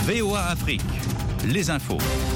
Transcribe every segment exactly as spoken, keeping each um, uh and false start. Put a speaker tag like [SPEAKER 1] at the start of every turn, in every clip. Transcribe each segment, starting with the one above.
[SPEAKER 1] V O A Afrique, les infos.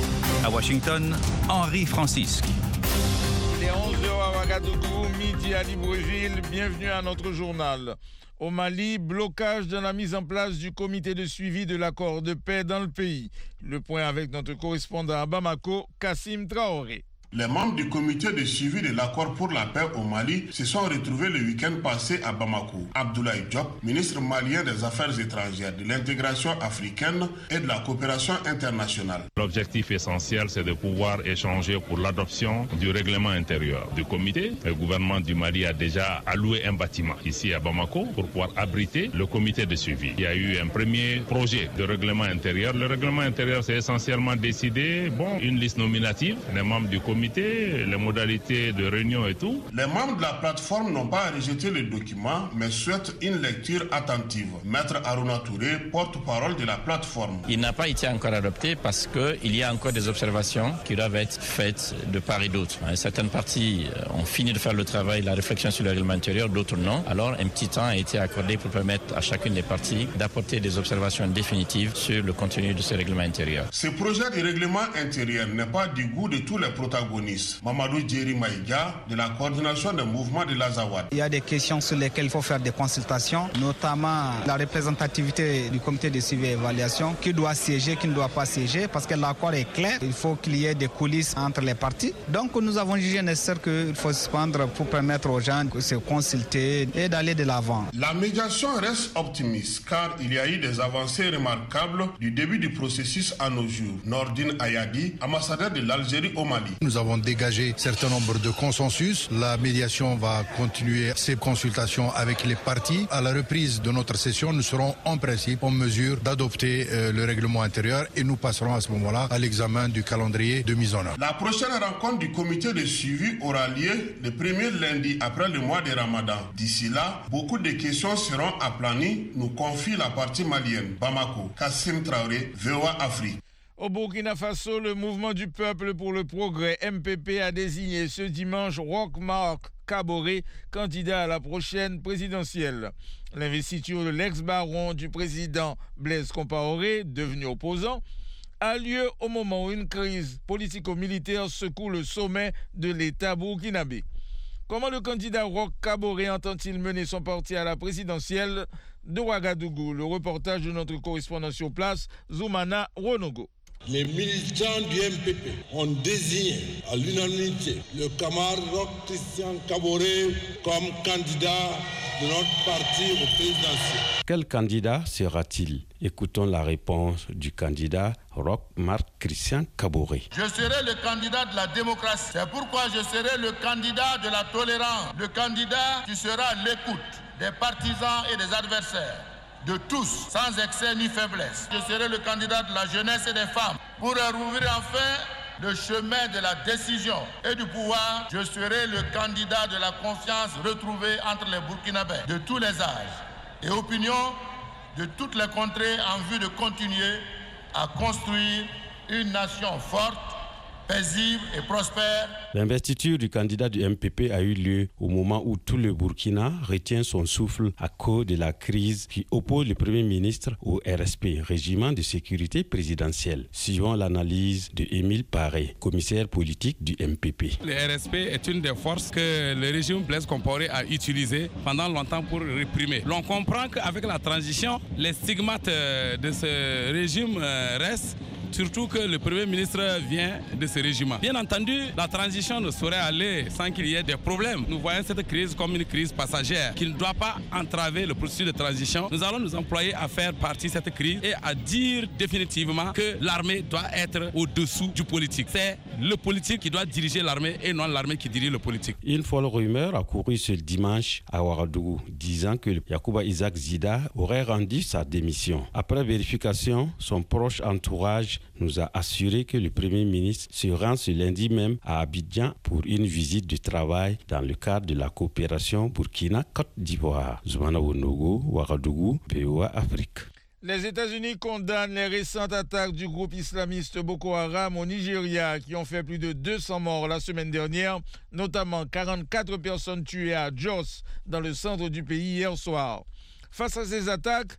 [SPEAKER 1] À Washington, Henri Francisque.
[SPEAKER 2] Il est onze heures à Ouagadougou, midi à Libreville. Bienvenue à notre journal. Au Mali, blocage dans la mise en place du comité de suivi de l'accord de paix dans le pays. Le point avec notre correspondant à Bamako, Kassim Traoré.
[SPEAKER 3] Les membres du comité de suivi de l'accord pour la paix au Mali se sont retrouvés le week-end passé à Bamako. Abdoulaye Diop, ministre malien des Affaires étrangères, de l'intégration africaine et de la coopération internationale.
[SPEAKER 4] L'objectif essentiel, c'est de pouvoir échanger pour l'adoption du règlement intérieur du comité. Le gouvernement du Mali a déjà alloué un bâtiment ici à Bamako pour pouvoir abriter le comité de suivi. Il y a eu un premier projet de règlement intérieur. Le règlement intérieur, c'est essentiellement décidé, bon, une liste nominative, les membres du comité, les modalités de réunion et tout.
[SPEAKER 3] Les membres de la plateforme n'ont pas rejeté le document, mais souhaitent une lecture attentive. Maître Aruna Touré, porte-parole de la plateforme.
[SPEAKER 5] Il n'a pas été encore adopté parce qu'il y a encore des observations qui doivent être faites de part et d'autre. Certaines parties ont fini de faire le travail, la réflexion sur le règlement intérieur, d'autres non. Alors un petit temps a été accordé pour permettre à chacune des parties d'apporter des observations définitives sur le contenu de ce règlement intérieur.
[SPEAKER 3] Ce projet de règlement intérieur n'est pas du goût de tous les protagonistes. Mamadou Djeri Maïga, de la coordination des mouvements de l'Azawad.
[SPEAKER 6] Il y a des questions sur lesquelles il faut faire des consultations, notamment la représentativité du comité de suivi et évaluation, qui doit siéger, qui ne doit pas siéger, parce que l'accord est clair, il faut qu'il y ait des coulisses entre les parties. Donc nous avons jugé nécessaire qu'il faut se prendre pour permettre aux gens de se consulter et d'aller de l'avant.
[SPEAKER 3] La médiation reste optimiste, car il y a eu des avancées remarquables du début du processus à nos jours. Nordine Ayadi, ambassadeur de l'Algérie au Mali.
[SPEAKER 7] Nous avons dégagé un certain nombre de consensus. La médiation va continuer ses consultations avec les parties. À la reprise de notre session, nous serons en principe en mesure d'adopter euh, le règlement intérieur et nous passerons à ce moment-là à l'examen du calendrier de mise en œuvre.
[SPEAKER 3] La prochaine rencontre du comité de suivi aura lieu le premier lundi après le mois de Ramadan. D'ici là, beaucoup de questions seront aplanies, nous confie la partie malienne. Bamako, Kassim Traoré, V O A Afrique.
[SPEAKER 2] Au Burkina Faso, le mouvement du peuple pour le progrès, M P P, a désigné ce dimanche Roch Marc Kaboré, candidat à la prochaine présidentielle. L'investiture de l'ex-baron du président Blaise Compaoré, devenu opposant, a lieu au moment où une crise politico-militaire secoue le sommet de l'État burkinabé. Comment le candidat Roch Kaboré entend-il mener son parti à la présidentielle? De Ouagadougou, le reportage de notre correspondant sur place, Zoumana Ronogo.
[SPEAKER 8] Les militants du M P P ont désigné à l'unanimité le camarade Roch Christian Kaboré comme candidat de notre parti au présidentiel.
[SPEAKER 9] Quel candidat sera-t-il? Écoutons la réponse du candidat Roch Marc Christian Kaboré.
[SPEAKER 10] Je serai le candidat de la démocratie. C'est pourquoi je serai le candidat de la tolérance. Le candidat qui sera à l'écoute des partisans et des adversaires, de tous, sans excès ni faiblesse. Je serai le candidat de la jeunesse et des femmes pour rouvrir enfin le chemin de la décision et du pouvoir. Je serai le candidat de la confiance retrouvée entre les Burkinabés de tous les âges et opinions de toutes les contrées en vue de continuer à construire une nation forte, paisible et prospère.
[SPEAKER 9] L'investiture du candidat du M P P a eu lieu au moment où tout le Burkina retient son souffle à cause de la crise qui oppose le Premier ministre au R S P, Régiment de sécurité présidentielle, suivant l'analyse de Émile Paré, commissaire politique du M P P.
[SPEAKER 11] Le R S P est une des forces que le régime Blaise Compaoré a utilisées pendant longtemps pour réprimer. L'on comprend qu'avec la transition, les stigmates de ce régime restent, surtout que le Premier ministre vient de ce régiment. Bien entendu, la transition ne saurait aller sans qu'il y ait des problèmes. Nous voyons cette crise comme une crise passagère qui ne doit pas entraver le processus de transition. Nous allons nous employer à faire partie de cette crise et à dire définitivement que l'armée doit être au-dessous du politique. C'est le politique qui doit diriger l'armée et non l'armée qui dirige le politique.
[SPEAKER 9] Une folle rumeur a couru ce dimanche à Ouagadougou, disant que Yacouba Isaac Zida aurait rendu sa démission. Après vérification, son proche entourage nous a assuré que le Premier ministre se rend ce lundi même à Abidjan pour une visite de travail dans le cadre de la coopération Burkina-Côte d'Ivoire. Zoumana Wonogo, Ouagadougou, V O A Afrique.
[SPEAKER 2] Les États-Unis condamnent les récentes attaques du groupe islamiste Boko Haram au Nigeria qui ont fait plus de deux cents morts la semaine dernière, notamment quarante-quatre personnes tuées à Jos, dans le centre du pays hier soir. Face à ces attaques,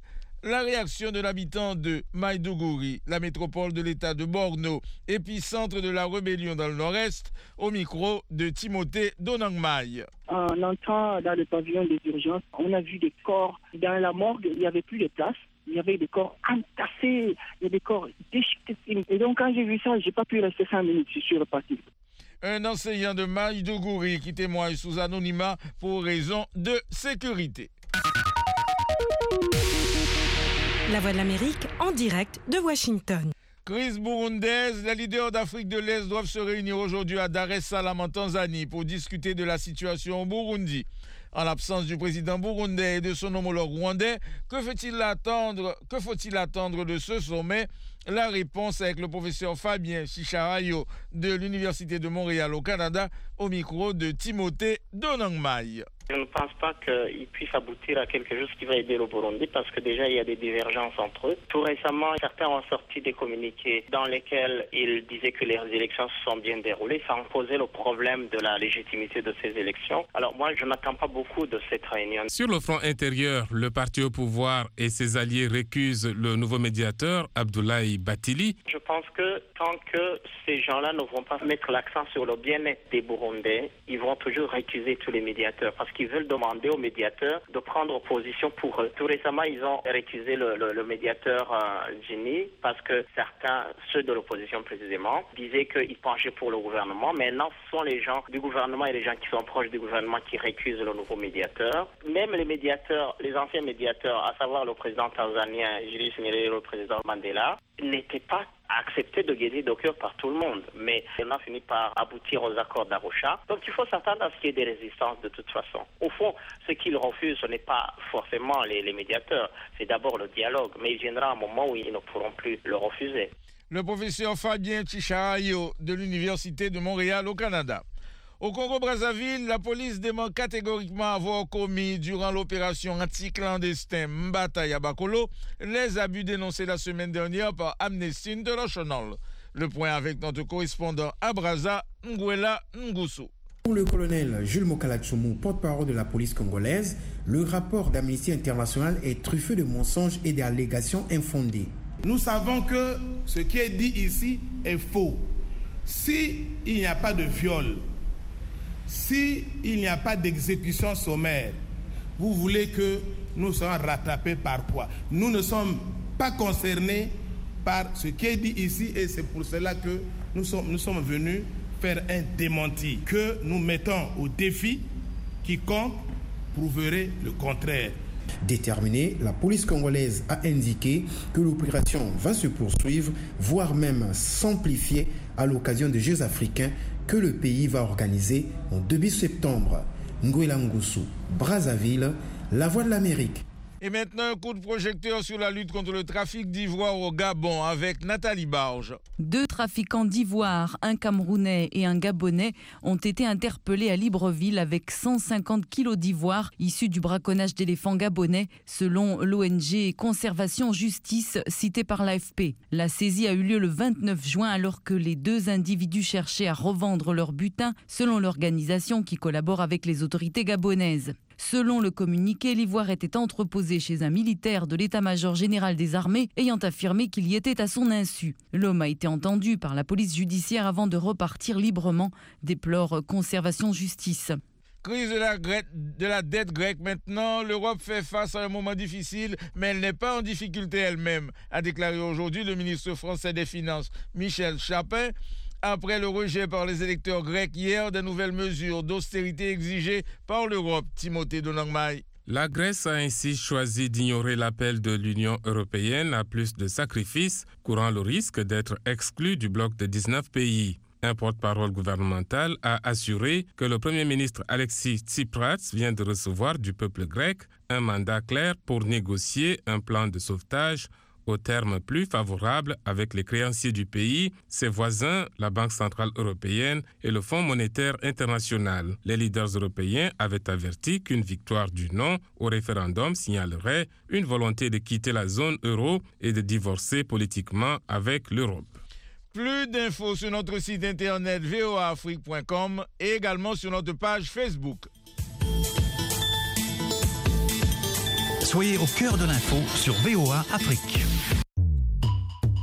[SPEAKER 2] La réaction de l'habitant de Maïdougouri, la métropole de l'État de Borno, épicentre de la rébellion dans le nord-est, au micro de Timothée Donangmai.
[SPEAKER 12] En entrant dans le pavillon des urgences, on a vu des corps dans la morgue, il n'y avait plus de place. Il y avait des corps entassés, il y a des corps déchiquetés. Et donc quand j'ai vu ça, je n'ai pas pu rester cinq minutes, je suis reparti.
[SPEAKER 2] Un enseignant de Maïdougouri qui témoigne sous anonymat pour raison de sécurité.
[SPEAKER 13] La Voix de l'Amérique en direct de Washington.
[SPEAKER 2] Crise burundaise, les leaders d'Afrique de l'Est doivent se réunir aujourd'hui à Dar es Salaam en Tanzanie pour discuter de la situation au Burundi. En l'absence du président burundais et de son homologue rwandais, que faut-il attendre, que faut-il attendre de ce sommet? La réponse avec le professeur Fabien Chicharayo de l'Université de Montréal au Canada au micro de Timothée Donangmai.
[SPEAKER 14] Je ne pense pas qu'il puisse aboutir à quelque chose qui va aider le Burundi parce que déjà il y a des divergences entre eux. Tout récemment, certains ont sorti des communiqués dans lesquels ils disaient que les élections se sont bien déroulées. Ça a posé le problème de la légitimité de ces élections. Alors moi, je n'attends pas beaucoup de cette réunion.
[SPEAKER 11] Sur le front intérieur, le parti au pouvoir et ses alliés récusent le nouveau médiateur, Abdoulaye Bathily.
[SPEAKER 14] Je pense que tant que ces gens-là ne vont pas mettre l'accent sur le bien-être des Burundais, ils vont toujours récuser tous les médiateurs parce qu'ils veulent demander aux médiateurs de prendre position pour eux. Tout récemment, ils ont récusé le, le, le médiateur euh, Gini parce que certains, ceux de l'opposition précisément, disaient qu'ils penchaient pour le gouvernement. Maintenant, ce sont les gens du gouvernement et les gens qui sont proches du gouvernement qui récusent le nouveau médiateur. Même les médiateurs, les anciens médiateurs, à savoir le président tanzanien Julius Nyerere et le président Mandela, n'étaient pas accepté de guérir de cœur par tout le monde, mais on a fini par aboutir aux accords d'Arusha. Donc il faut s'attendre à ce qu'il y ait des résistances de toute façon. Au fond, ce qu'ils refusent, ce n'est pas forcément les, les médiateurs, c'est d'abord le dialogue, mais il viendra un moment où ils ne pourront plus le refuser.
[SPEAKER 2] Le professeur Fabien Chicharayo de l'Université de Montréal au Canada. Au Congo-Brazzaville, la police dément catégoriquement avoir commis durant l'opération anti-clandestin Mbata Yabakolo les abus dénoncés la semaine dernière par Amnesty International. Le point avec notre correspondant à Brazza, Nguela Ngusu.
[SPEAKER 15] Pour le colonel Jules Mokalachumu, porte-parole de la police congolaise, le rapport d'Amnesty International est truffé de mensonges et d'allégations infondées.
[SPEAKER 8] Nous savons que ce qui est dit ici est faux. S'il n'y a pas de viol, s'il n'y a pas d'exécution sommaire, vous voulez que nous soyons rattrapés par quoi? Nous ne sommes pas concernés par ce qui est dit ici et c'est pour cela que nous sommes, nous sommes venus faire un démenti, que nous mettons au défi quiconque prouverait le contraire.
[SPEAKER 15] Déterminée, la police congolaise a indiqué que l'opération va se poursuivre, voire même s'amplifier à l'occasion des Jeux africains que le pays va organiser en début septembre. Nguela Ngusu, Brazzaville, La Voix de l'Amérique.
[SPEAKER 2] Et maintenant, un coup de projecteur sur la lutte contre le trafic d'ivoire au Gabon avec Nathalie Barge.
[SPEAKER 16] Deux trafiquants d'ivoire, un Camerounais et un Gabonais, ont été interpellés à Libreville avec cent cinquante kilos d'ivoire issus du braconnage d'éléphants gabonais, selon l'O N G Conservation Justice citée par l'A F P. La saisie a eu lieu le vingt-neuf juin alors que les deux individus cherchaient à revendre leur butin, selon l'organisation qui collabore avec les autorités gabonaises. Selon le communiqué, l'ivoire était entreposé chez un militaire de l'état-major général des armées ayant affirmé qu'il y était à son insu. L'homme a été entendu par la police judiciaire avant de repartir librement, déplore Conservation Justice.
[SPEAKER 2] Crise de la, de la dette grecque maintenant, l'Europe fait face à un moment difficile, mais elle n'est pas en difficulté elle-même, a déclaré aujourd'hui le ministre français des Finances, Michel Chapin, après le rejet par les électeurs grecs hier des nouvelles mesures d'austérité exigées par l'Europe. Timothée Donangmai.
[SPEAKER 11] La Grèce a ainsi choisi d'ignorer l'appel de l'Union européenne à plus de sacrifices, courant le risque d'être exclue du bloc de dix-neuf pays. Un porte-parole gouvernemental a assuré que le Premier ministre Alexis Tsipras vient de recevoir du peuple grec un mandat clair pour négocier un plan de sauvetage au terme plus favorable avec les créanciers du pays, ses voisins, la Banque centrale européenne et le Fonds monétaire international. Les leaders européens avaient averti qu'une victoire du non au référendum signalerait une volonté de quitter la zone euro et de divorcer politiquement avec l'Europe.
[SPEAKER 2] Plus d'infos sur notre site internet v o a afrique point com et également sur notre page Facebook.
[SPEAKER 1] Soyez au cœur de l'info sur V O A Afrique.